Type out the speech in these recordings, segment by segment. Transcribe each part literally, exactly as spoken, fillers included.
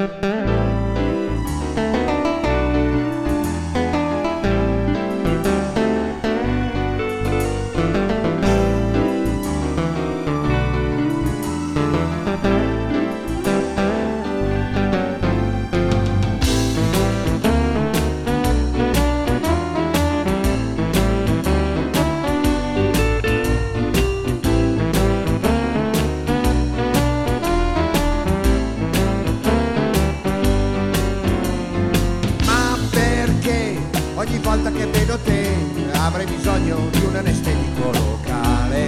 Ogni volta che vedo te avrei bisogno di un anestetico locale.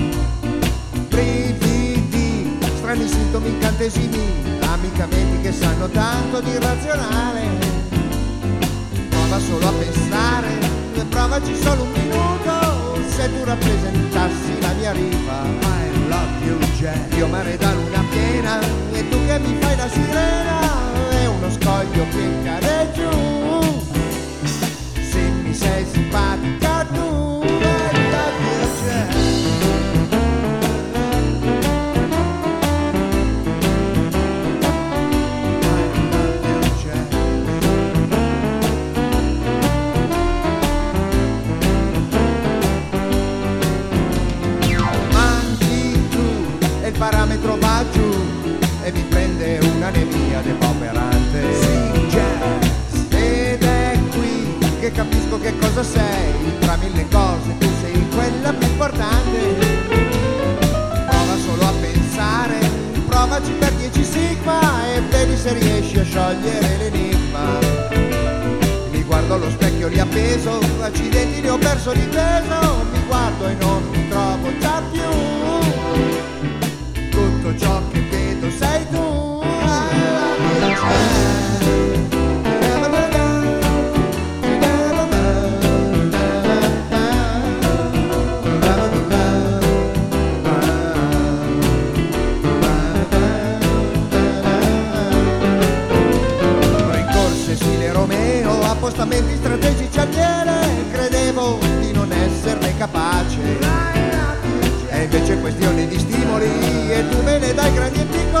Brividi, strani sintomi incantesimi, amicamenti che sanno tanto di irrazionale. Prova solo a pensare, provaci solo un minuto, se tu rappresentassi la mia riva. I love you Jack. Io mare da luna piena e tu che mi fai la sirena, è uno scoglio che cade giù. Sei simpatica tu, I love you Jack. Mangi tu e il parametro va giù e mi prende un'anemia depauperante. Sì, Jack. Ed è qui che capisco che cosa sei, tra mille cose tu sei quella più importante. Prova solo a pensare, provaci per dieci sigma e vedi se riesci a sciogliere l'enigma. Mi guardo allo specchio lì appeso, accidenti ne ho perso di peso, mi guardo e non mi trovo già più. Tutto ciò che vedo sei tu, I love you Jack. Appostamenti strategici al miele, credevo di non esserne capace. È invece questione di stimoli e tu me ne dai grandi e piccoli.